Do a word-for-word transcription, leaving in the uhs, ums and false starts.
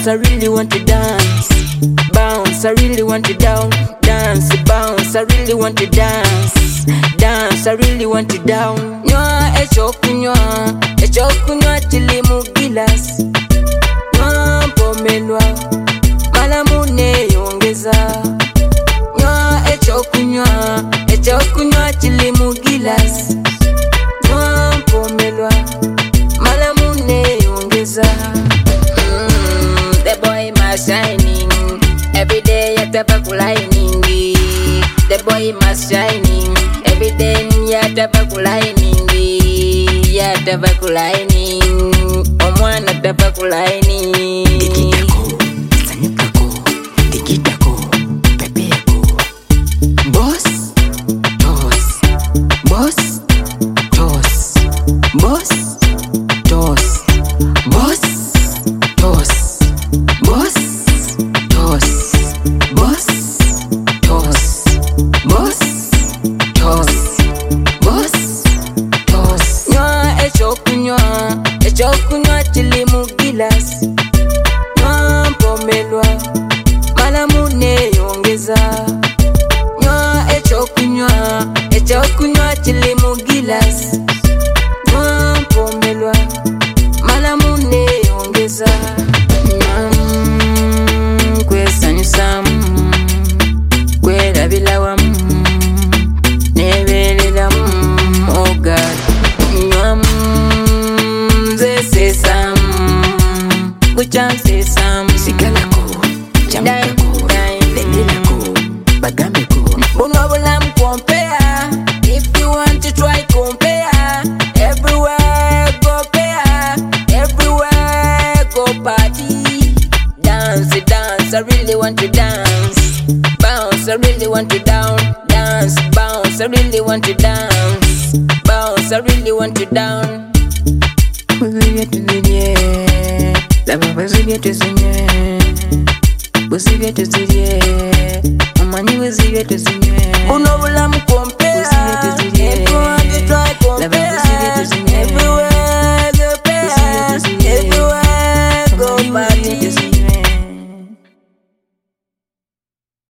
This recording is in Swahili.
bounce, I really want to dance. Bounce, I really want to down. Dance, bounce, I really want to dance. Dance, I really want to down. Nywa echo kunywa, echo kunywa chili mugilas. Nywa pomelwa, malamune yongeza. Nywa echo kunywa, echo kunywa chili mugilas. Nywa pomelwa, malamune yongeza. Mm, the boy must shining. Every day yatapa kulaining. The boy must shining. Every day yatapa kulaining. Yatapa kulaining. Omwana tapa kulaining. Digitako, sanyutako, digitako, pepeko. Boss, toss, boss, toss, boss, toss, boss, toss, boss, toss, boss, toss, boss, toss, boss, toss. Nywa echo kunywa, echo kunywa chili mugilas. Nywa pomelwa, malamune yongeza. Nywa echo kunywa, echo kunywa chili mugilas. Nywa pomelwa, malamune yongeza. Mm, kwesanyusa, mm, kwerabila mm, nebelela mm, oh God. Nywa mm, zesesa mm, kuchansesa mm, Sigalako, chamukako, lendelako, bagameko. Bunwa bulamu compare. If you want to try compare. Everywhere go pair. Everywhere go party. Dance, dance, I really want to dance. Bounce, I really want to down. Dance, bounce, I really want to dance. Bounce, I really want to down. Buzibye tuzirye, laba buzibye tuzinywe. Buzibye tuzirye, omanyi buzibye tuzinywe. Bunwa bulamu compare.